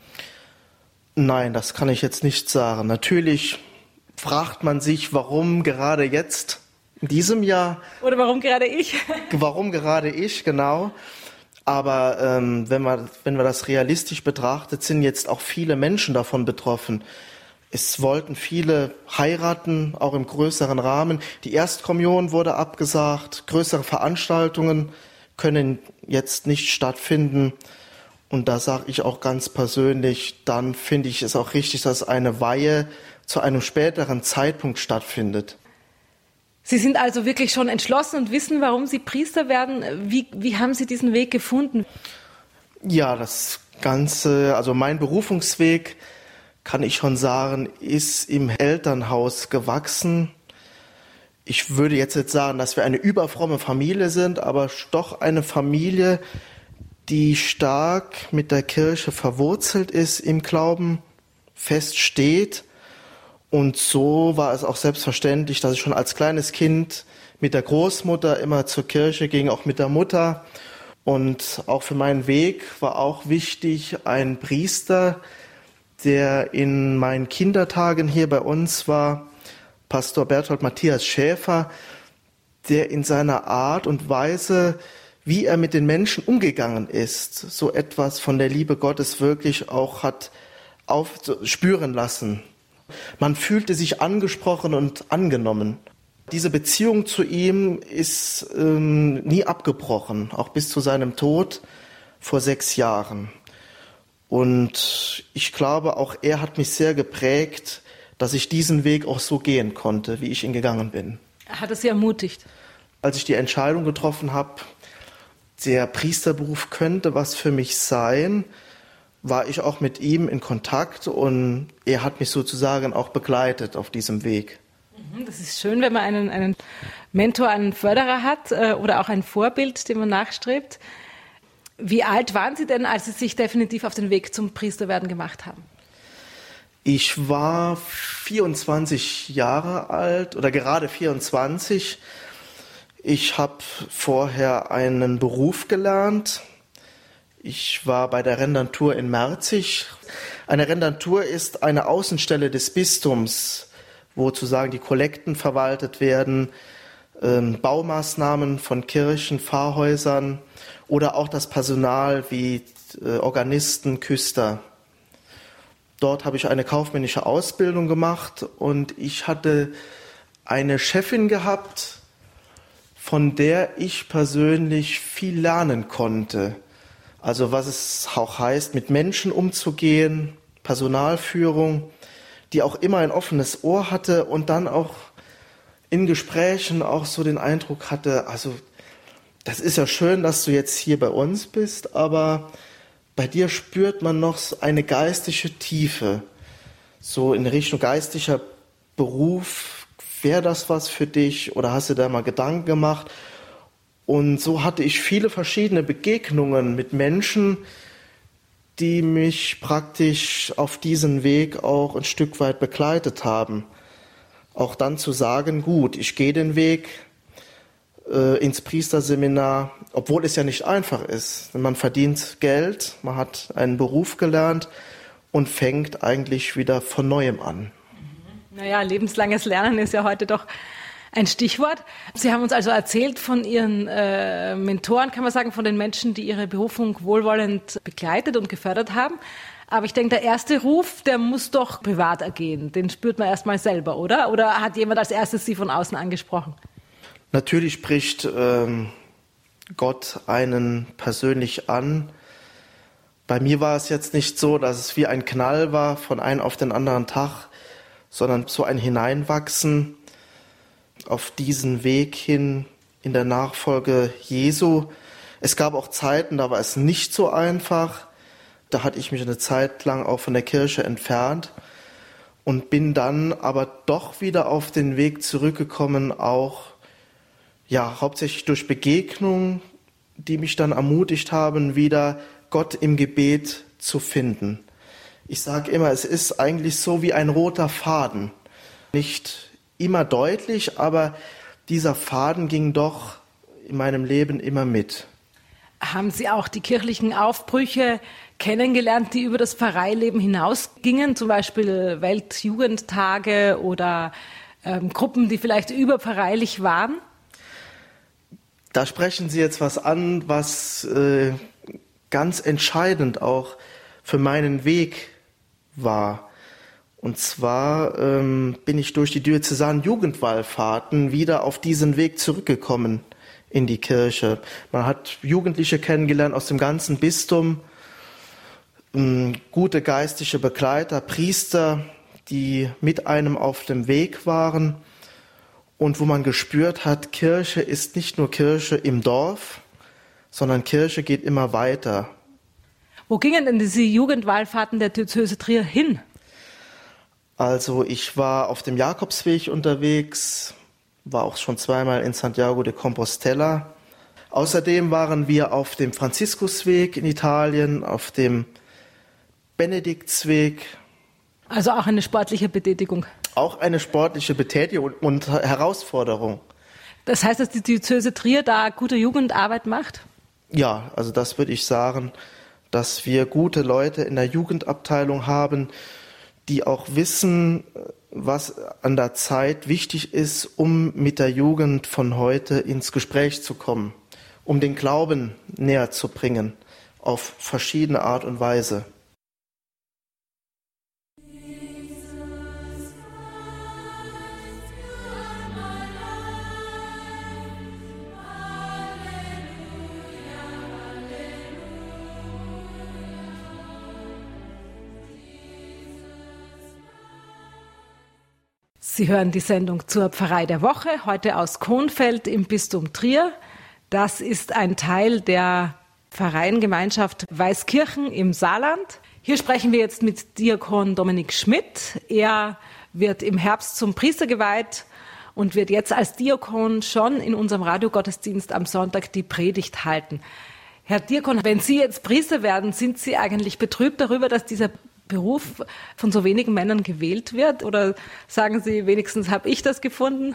Nein, das kann ich jetzt nicht sagen. Natürlich fragt man sich, warum gerade jetzt, in diesem Jahr. Oder warum gerade ich? Warum gerade ich, genau. Aber ähm, wenn wir, wenn wir das realistisch betrachtet, sind jetzt auch viele Menschen davon betroffen. Es wollten viele heiraten, auch im größeren Rahmen. Die Erstkommunion wurde abgesagt. Größere Veranstaltungen können jetzt nicht stattfinden. Und da sage ich auch ganz persönlich, dann finde ich es auch richtig, dass eine Weihe zu einem späteren Zeitpunkt stattfindet. Sie sind also wirklich schon entschlossen und wissen, warum Sie Priester werden. Wie, wie haben Sie diesen Weg gefunden? Ja, das Ganze, also mein Berufungsweg, kann ich schon sagen, ist im Elternhaus gewachsen. Ich würde jetzt nicht sagen, dass wir eine überfromme Familie sind, aber doch eine Familie, die stark mit der Kirche verwurzelt ist, im Glauben fest steht. Und so war es auch selbstverständlich, dass ich schon als kleines Kind mit der Großmutter immer zur Kirche ging, auch mit der Mutter. Und auch für meinen Weg war auch wichtig, ein Priester, der in meinen Kindertagen hier bei uns war, Pastor Berthold Matthias Schäfer, der in seiner Art und Weise, wie er mit den Menschen umgegangen ist, so etwas von der Liebe Gottes wirklich auch hat auf, spüren lassen. Man fühlte sich angesprochen und angenommen. Diese Beziehung zu ihm ist ähm, nie abgebrochen, auch bis zu seinem Tod vor sechs Jahren. Und ich glaube, auch er hat mich sehr geprägt, dass ich diesen Weg auch so gehen konnte, wie ich ihn gegangen bin. Er hat es Sie ermutigt? Als ich die Entscheidung getroffen habe, der Priesterberuf könnte was für mich sein, war ich auch mit ihm in Kontakt und er hat mich sozusagen auch begleitet auf diesem Weg. Das ist schön, wenn man einen, einen Mentor, einen Förderer hat äh, oder auch ein Vorbild, dem man nachstrebt. Wie alt waren Sie denn, als Sie sich definitiv auf den Weg zum Priesterwerden gemacht haben? Ich war vierundzwanzig Jahre alt oder gerade vierundzwanzig. Ich habe vorher einen Beruf gelernt. Ich war bei der Rendantur in Merzig. Eine Rendantur ist eine Außenstelle des Bistums, wo sozusagen die Kollekten verwaltet werden, ähm, Baumaßnahmen von Kirchen, Pfarrhäusern oder auch das Personal wie äh, Organisten, Küster. Dort habe ich eine kaufmännische Ausbildung gemacht und ich hatte eine Chefin gehabt, von der ich persönlich viel lernen konnte. Also was es auch heißt, mit Menschen umzugehen, Personalführung, die auch immer ein offenes Ohr hatte und dann auch in Gesprächen auch so den Eindruck hatte, also das ist ja schön, dass du jetzt hier bei uns bist, aber bei dir spürt man noch eine geistige Tiefe, so in Richtung geistlicher Beruf. Wäre das was für dich oder hast du da mal Gedanken gemacht? Und so hatte ich viele verschiedene Begegnungen mit Menschen, die mich praktisch auf diesen Weg auch ein Stück weit begleitet haben. Auch dann zu sagen, gut, ich gehe den Weg äh, ins Priesterseminar, obwohl es ja nicht einfach ist. Man verdient Geld, man hat einen Beruf gelernt und fängt eigentlich wieder von Neuem an. Naja, lebenslanges Lernen ist ja heute doch ein Stichwort. Sie haben uns also erzählt von Ihren äh, Mentoren, kann man sagen, von den Menschen, die Ihre Berufung wohlwollend begleitet und gefördert haben. Aber ich denke, der erste Ruf, der muss doch privat ergehen. Den spürt man erst mal selber, oder? Oder hat jemand als erstes Sie von außen angesprochen? Natürlich spricht ähm, Gott einen persönlich an. Bei mir war es jetzt nicht so, dass es wie ein Knall war von einem auf den anderen Tag, sondern so ein Hineinwachsen auf diesen Weg hin in der Nachfolge Jesu. Es gab auch Zeiten, da war es nicht so einfach. Da hatte ich mich eine Zeit lang auch von der Kirche entfernt und bin dann aber doch wieder auf den Weg zurückgekommen, auch ja hauptsächlich durch Begegnungen, die mich dann ermutigt haben, wieder Gott im Gebet zu finden. Ich sage immer, es ist eigentlich so wie ein roter Faden. Nicht immer deutlich, aber dieser Faden ging doch in meinem Leben immer mit. Haben Sie auch die kirchlichen Aufbrüche kennengelernt, die über das Pfarreileben hinausgingen, zum Beispiel Weltjugendtage oder ähm, Gruppen, die vielleicht überpfarreilich waren? Da sprechen Sie jetzt was an, was äh, ganz entscheidend auch für meinen Weg war. Und zwar ähm, bin ich durch die diözesanen Jugendwallfahrten wieder auf diesen Weg zurückgekommen in die Kirche. Man hat Jugendliche kennengelernt aus dem ganzen Bistum, ähm, gute geistliche Begleiter, Priester, die mit einem auf dem Weg waren und wo man gespürt hat, Kirche ist nicht nur Kirche im Dorf, sondern Kirche geht immer weiter. Wo gingen denn diese Jugendwallfahrten der Diözese Trier hin? Also ich war auf dem Jakobsweg unterwegs, war auch schon zweimal in Santiago de Compostela. Außerdem waren wir auf dem Franziskusweg in Italien, auf dem Benediktsweg. Also auch eine sportliche Betätigung. Auch eine sportliche Betätigung und Herausforderung. Das heißt, dass die Diözese Trier da gute Jugendarbeit macht? Ja, also das würde ich sagen, dass wir gute Leute in der Jugendabteilung haben, die auch wissen, was an der Zeit wichtig ist, um mit der Jugend von heute ins Gespräch zu kommen, um den Glauben näher zu bringen, auf verschiedene Art und Weise. Sie hören die Sendung zur Pfarrei der Woche, heute aus Konfeld im Bistum Trier. Das ist ein Teil der Pfarreiengemeinschaft Weißkirchen im Saarland. Hier sprechen wir jetzt mit Diakon Dominik Schmidt. Er wird im Herbst zum Priester geweiht und wird jetzt als Diakon schon in unserem Radiogottesdienst am Sonntag die Predigt halten. Herr Diakon, wenn Sie jetzt Priester werden, sind Sie eigentlich betrübt darüber, dass dieser Beruf von so wenigen Männern gewählt wird? Oder sagen Sie, wenigstens habe ich das gefunden?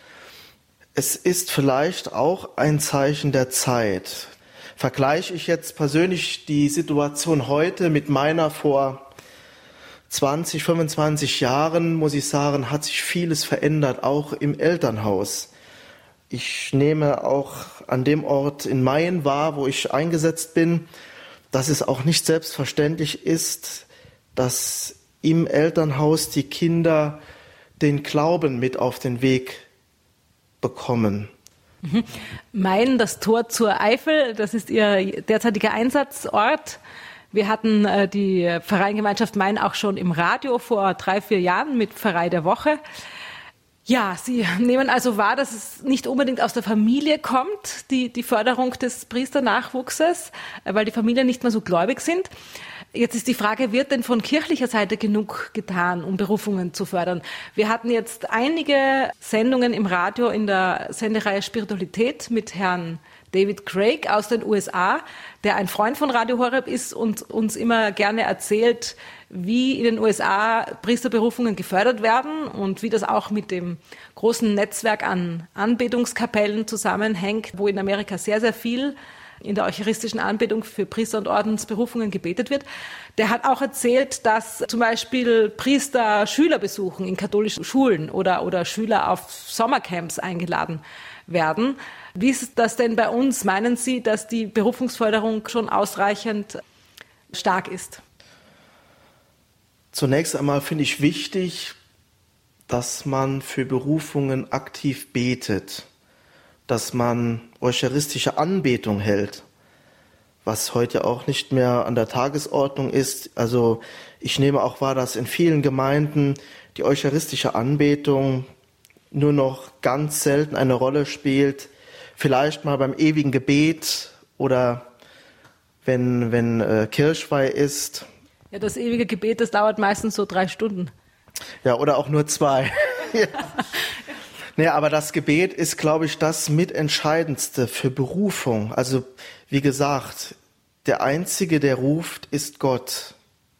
Es ist vielleicht auch ein Zeichen der Zeit. Vergleiche ich jetzt persönlich die Situation heute mit meiner vor zwanzig, fünfundzwanzig Jahren, muss ich sagen, hat sich vieles verändert, auch im Elternhaus. Ich nehme auch an dem Ort in Mayen wahr, wo ich eingesetzt bin, dass es auch nicht selbstverständlich ist, dass im Elternhaus die Kinder den Glauben mit auf den Weg bekommen. Mhm. Mayen, das Tor zur Eifel, das ist Ihr derzeitiger Einsatzort. Wir hatten äh, die Pfarreiengemeinschaft Mayen auch schon im Radio vor drei, vier Jahren mit Pfarrei der Woche. Ja, Sie nehmen also wahr, dass es nicht unbedingt aus der Familie kommt, die, die Förderung des Priesternachwuchses, weil die Familien nicht mehr so gläubig sind. Jetzt ist die Frage, wird denn von kirchlicher Seite genug getan, um Berufungen zu fördern? Wir hatten jetzt einige Sendungen im Radio in der Sendereihe Spiritualität mit Herrn David Craig aus den U S A, der ein Freund von Radio Horeb ist und uns immer gerne erzählt, wie in den U S A Priesterberufungen gefördert werden und wie das auch mit dem großen Netzwerk an Anbetungskapellen zusammenhängt, wo in Amerika sehr, sehr viel in der eucharistischen Anbetung für Priester- und Ordensberufungen gebetet wird. Der hat auch erzählt, dass zum Beispiel Priester Schüler besuchen in katholischen Schulen oder, oder Schüler auf Sommercamps eingeladen werden. Wie ist das denn bei uns? Meinen Sie, dass die Berufungsförderung schon ausreichend stark ist? Zunächst einmal finde ich wichtig, dass man für Berufungen aktiv betet, dass man eucharistische Anbetung hält, was heute auch nicht mehr an der Tagesordnung ist. Also ich nehme auch wahr, dass in vielen Gemeinden die eucharistische Anbetung nur noch ganz selten eine Rolle spielt, vielleicht mal beim ewigen Gebet oder wenn, wenn äh, Kirchweih ist. Ja, das ewige Gebet, das dauert meistens so drei Stunden. Ja, oder auch nur zwei. Ja. Nee, aber das Gebet ist, glaube ich, das Mitentscheidendste für Berufung. Also, wie gesagt, der Einzige, der ruft, ist Gott.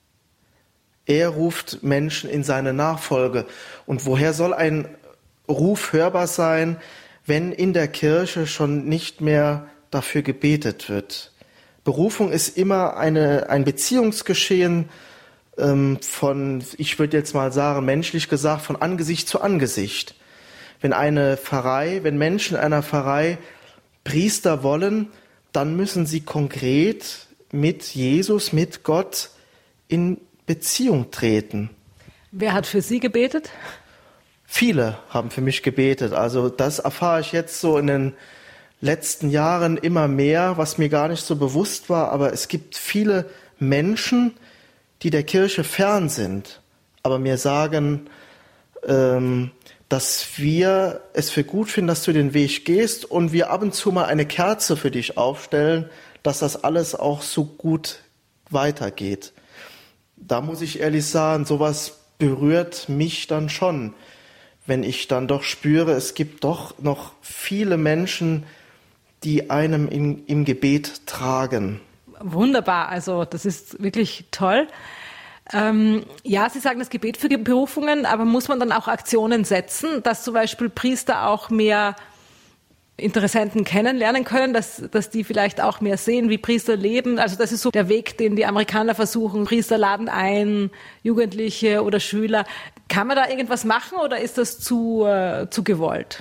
Er ruft Menschen in seine Nachfolge. Und woher soll ein Ruf hörbar sein, wenn in der Kirche schon nicht mehr dafür gebetet wird? Berufung ist immer eine, ein Beziehungsgeschehen ähm, von, ich würde jetzt mal sagen, menschlich gesagt, von Angesicht zu Angesicht. Wenn eine Pfarrei, wenn Menschen einer Pfarrei Priester wollen, dann müssen sie konkret mit Jesus, mit Gott in Beziehung treten. Wer hat für Sie gebetet? Viele haben für mich gebetet. Also das erfahre ich jetzt so in den letzten Jahren immer mehr, was mir gar nicht so bewusst war. Aber es gibt viele Menschen, die der Kirche fern sind, aber mir sagen, ähm, dass wir es für gut finden, dass du den Weg gehst und wir ab und zu mal eine Kerze für dich aufstellen, dass das alles auch so gut weitergeht. Da muss ich ehrlich sagen, sowas berührt mich dann schon, wenn ich dann doch spüre, es gibt doch noch viele Menschen, die einem in, im Gebet tragen. Wunderbar, also das ist wirklich toll. Ähm, ja, Sie sagen das Gebet für Berufungen, aber muss man dann auch Aktionen setzen, dass zum Beispiel Priester auch mehr Interessenten kennenlernen können, dass, dass die vielleicht auch mehr sehen, wie Priester leben. Also das ist so der Weg, den die Amerikaner versuchen. Priester laden ein, Jugendliche oder Schüler. Kann man da irgendwas machen oder ist das zu, äh, zu gewollt?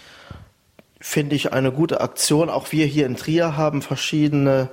Finde ich eine gute Aktion. Auch wir hier in Trier haben verschiedene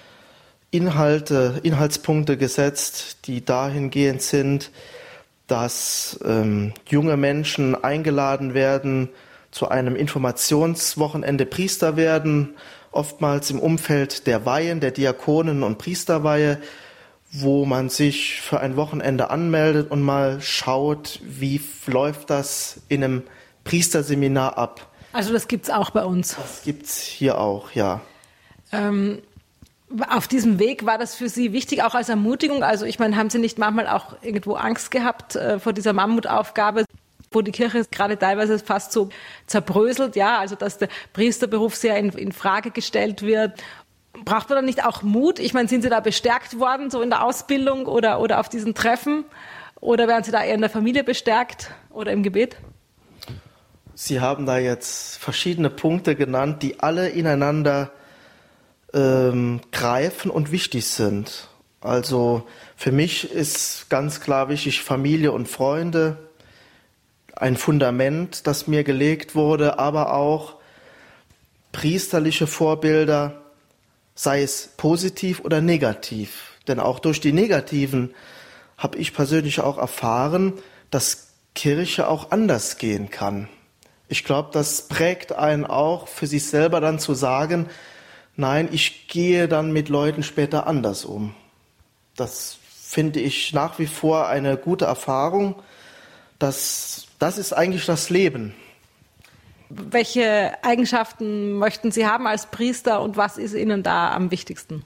Inhalte, Inhaltspunkte gesetzt, die dahingehend sind, dass ähm, junge Menschen eingeladen werden, zu einem Informationswochenende Priester werden, oftmals im Umfeld der Weihen, der Diakonen- und Priesterweihe, wo man sich für ein Wochenende anmeldet und mal schaut, wie läuft das in einem Priesterseminar ab. Also das gibt's auch bei uns. Das gibt's hier auch, ja. Ähm, auf diesem Weg war das für Sie wichtig, auch als Ermutigung? Also ich meine, haben Sie nicht manchmal auch irgendwo Angst gehabt äh, vor dieser Mammutaufgabe? wo die Kirche gerade teilweise fast so zerbröselt, ja, also dass der Priesterberuf sehr in, in Frage gestellt wird. Braucht man da nicht auch Mut? Ich meine, sind Sie da bestärkt worden, so in der Ausbildung oder, oder auf diesen Treffen? Oder werden Sie da eher in der Familie bestärkt oder im Gebet? Sie haben da jetzt verschiedene Punkte genannt, die alle ineinander ähm, greifen und wichtig sind. Also für mich ist ganz klar wichtig Familie und Freunde, ein Fundament, das mir gelegt wurde, aber auch priesterliche Vorbilder, sei es positiv oder negativ. Denn auch durch die negativen habe ich persönlich auch erfahren, dass Kirche auch anders gehen kann. Ich glaube, das prägt einen auch für sich selber dann zu sagen, nein, ich gehe dann mit Leuten später anders um. Das finde ich nach wie vor eine gute Erfahrung. Das, das ist eigentlich das Leben. Welche Eigenschaften möchten Sie haben als Priester und was ist Ihnen da am wichtigsten?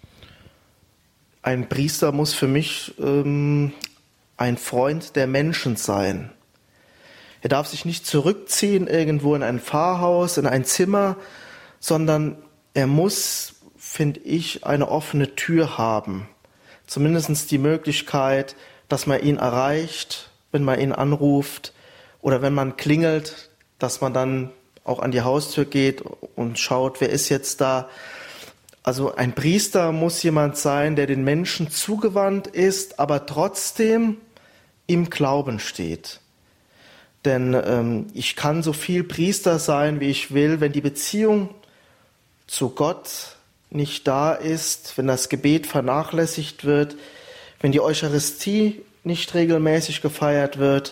Ein Priester muss für mich ähm, ein Freund der Menschen sein. Er darf sich nicht zurückziehen irgendwo in ein Pfarrhaus, in ein Zimmer, sondern er muss, finde ich, eine offene Tür haben. Zumindest die Möglichkeit, dass man ihn erreicht, wenn man ihn anruft oder wenn man klingelt, dass man dann auch an die Haustür geht und schaut, wer ist jetzt da. Also ein Priester muss jemand sein, der den Menschen zugewandt ist, aber trotzdem im Glauben steht. Denn ähm, ich kann so viel Priester sein, wie ich will, wenn die Beziehung zu Gott nicht da ist, wenn das Gebet vernachlässigt wird, wenn die Eucharistie nicht regelmäßig gefeiert wird,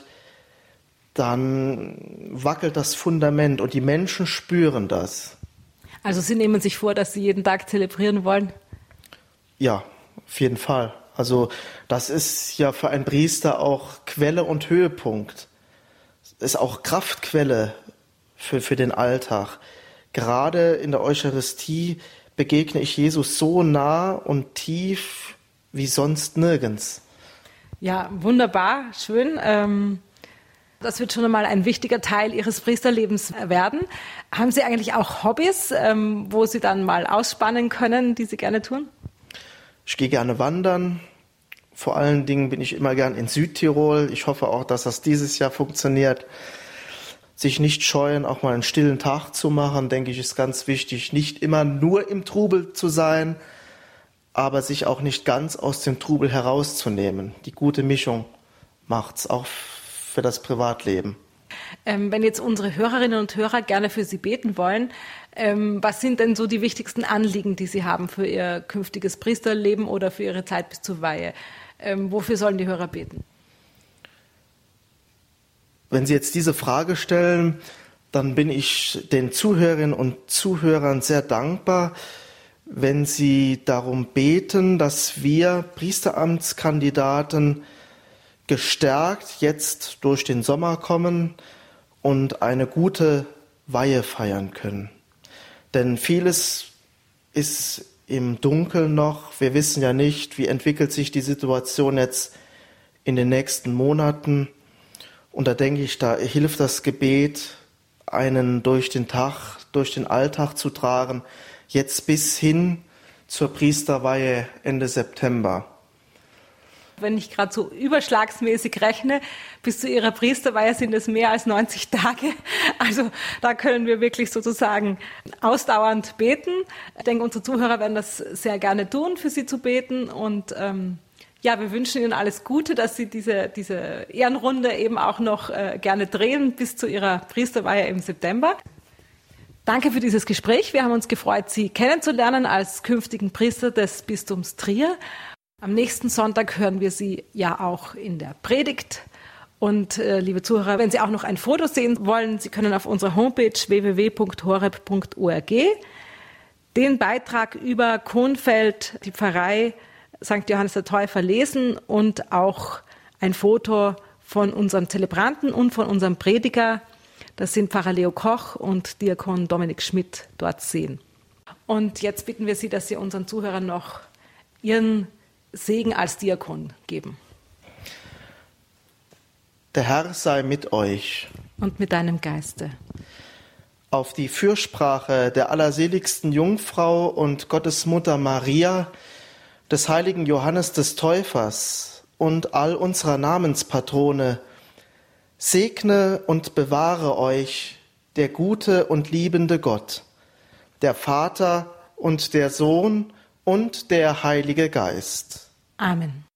dann wackelt das Fundament und die Menschen spüren das. Also Sie nehmen sich vor, dass Sie jeden Tag zelebrieren wollen? Ja, auf jeden Fall. Also das ist ja für einen Priester auch Quelle und Höhepunkt. Ist auch Kraftquelle für, für den Alltag. Gerade in der Eucharistie begegne ich Jesus so nah und tief wie sonst nirgends. Ja, wunderbar, schön. Ähm Das wird schon einmal ein wichtiger Teil Ihres Priesterlebens werden. Haben Sie eigentlich auch Hobbys, ähm, wo Sie dann mal ausspannen können, die Sie gerne tun? Ich gehe gerne wandern. Vor allen Dingen bin ich immer gern in Südtirol. Ich hoffe auch, dass das dieses Jahr funktioniert. Sich nicht scheuen, auch mal einen stillen Tag zu machen, denke ich, ist ganz wichtig. Nicht immer nur im Trubel zu sein, aber sich auch nicht ganz aus dem Trubel herauszunehmen. Die gute Mischung macht's auch für das Privatleben. Ähm, wenn jetzt unsere Hörerinnen und Hörer gerne für Sie beten wollen, ähm, was sind denn so die wichtigsten Anliegen, die Sie haben für Ihr künftiges Priesterleben oder für Ihre Zeit bis zur Weihe? Ähm, wofür sollen die Hörer beten? Wenn Sie jetzt diese Frage stellen, dann bin ich den Zuhörerinnen und Zuhörern sehr dankbar, wenn Sie darum beten, dass wir Priesteramtskandidaten gestärkt jetzt durch den Sommer kommen und eine gute Weihe feiern können. Denn vieles ist im Dunkeln noch. Wir wissen ja nicht, wie entwickelt sich die Situation jetzt in den nächsten Monaten. Und da denke ich, da hilft das Gebet, einen durch den Tag, durch den Alltag zu tragen, jetzt bis hin zur Priesterweihe Ende September. Wenn ich gerade so überschlagsmäßig rechne, bis zu Ihrer Priesterweihe sind es mehr als neunzig Tage. Also da können wir wirklich sozusagen ausdauernd beten. Ich denke, unsere Zuhörer werden das sehr gerne tun, für Sie zu beten. Und ähm, ja, wir wünschen Ihnen alles Gute, dass Sie diese, diese Ehrenrunde eben auch noch äh, gerne drehen bis zu Ihrer Priesterweihe im September. Danke für dieses Gespräch. Wir haben uns gefreut, Sie kennenzulernen als künftigen Priester des Bistums Trier. Am nächsten Sonntag hören wir Sie ja auch in der Predigt. Und äh, liebe Zuhörer, wenn Sie auch noch ein Foto sehen wollen, Sie können auf unserer Homepage w w w punkt horeb punkt org den Beitrag über Konfeld, die Pfarrei Sankt Johannes der Täufer lesen und auch ein Foto von unserem Zelebranten und von unserem Prediger, das sind Pfarrer Leo Koch und Diakon Dominik Schmidt, dort sehen. Und jetzt bitten wir Sie, dass Sie unseren Zuhörern noch Ihren Segen als Diakon geben. Der Herr sei mit euch. Und mit deinem Geiste. Auf die Fürsprache der allerseligsten Jungfrau und Gottesmutter Maria, des heiligen Johannes des Täufers und all unserer Namenspatrone, segne und bewahre euch der gute und liebende Gott, der Vater und der Sohn und der Heilige Geist. Amen.